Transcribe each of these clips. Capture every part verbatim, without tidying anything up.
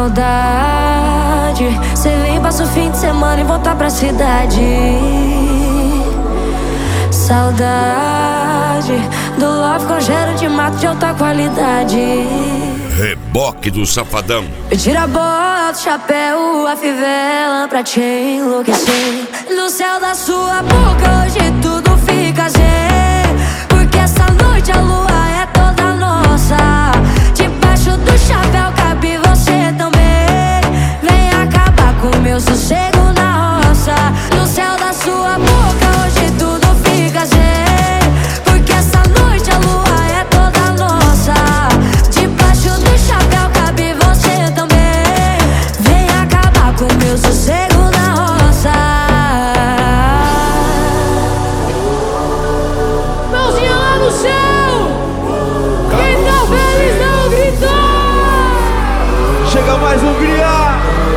Maldade, cê vem, passa o fim de semana e volta pra cidade. Saudade do love com cheiro de mato de alta qualidade. Reboque do Safadão. Eu tiro a bota, o chapéu, a fivela pra te enlouquecer. No céu da sua boca hoje tudo fica zen, porque essa noite a lua é toda nossa. Debaixo do chapéu cabe você também. Vem acabar com o meu sossego na roça. No céu da sua boca hoje tudo fica zen, porque essa noite a lua é toda nossa. Debaixo do chapéu cabe você também. Vem acabar com o meu sossego na roça. Mãozinha lá no céu! Quem tá feliz não gritou! Chega mais Hungria!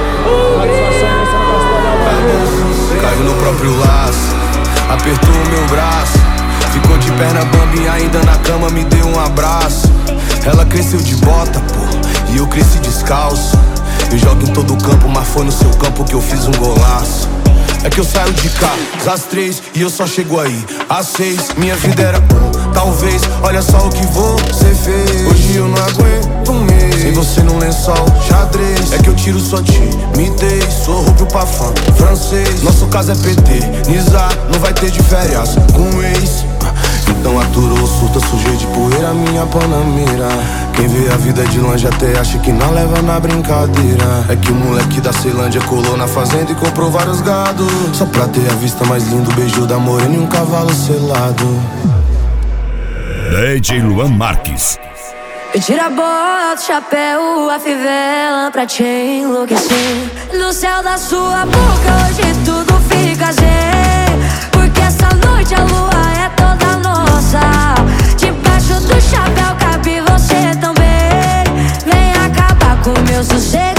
Caiu no próprio laço, apertou o meu braço, ficou de perna bamba e ainda na cama me deu um abraço. Ela cresceu de bota, pô, e eu cresci descalço. Eu jogo em todo o campo, mas foi no seu campo que eu fiz um golaço. É que eu saio de cá às três e eu só chego aí às seis. Minha vida era um, talvez, olha só o que você fez. Hoje eu não aguento um mês sem você no lençol, xadrez. É que eu tiro sua timidez, sou rubro pra fã, francês. Nosso caso é P T, Nizar, não vai ter de férias com ex. Então aturou, surta, sujei de poeira minha panamira. Quem vê a vida de longe até acha que não leva na brincadeira. É que o moleque da Ceilândia colou na fazenda e comprou vários gados, só pra ter a vista mais linda, o beijo da morena e um cavalo selado. D J Luan Marques. Eu tiro a bota, o chapéu, a fivela pra te enlouquecer. No céu da sua boca hoje tudo fica zen, porque essa noite a lua é toda nossa. Debaixo do chapéu cabe você também. Vem acabar com o meu sossego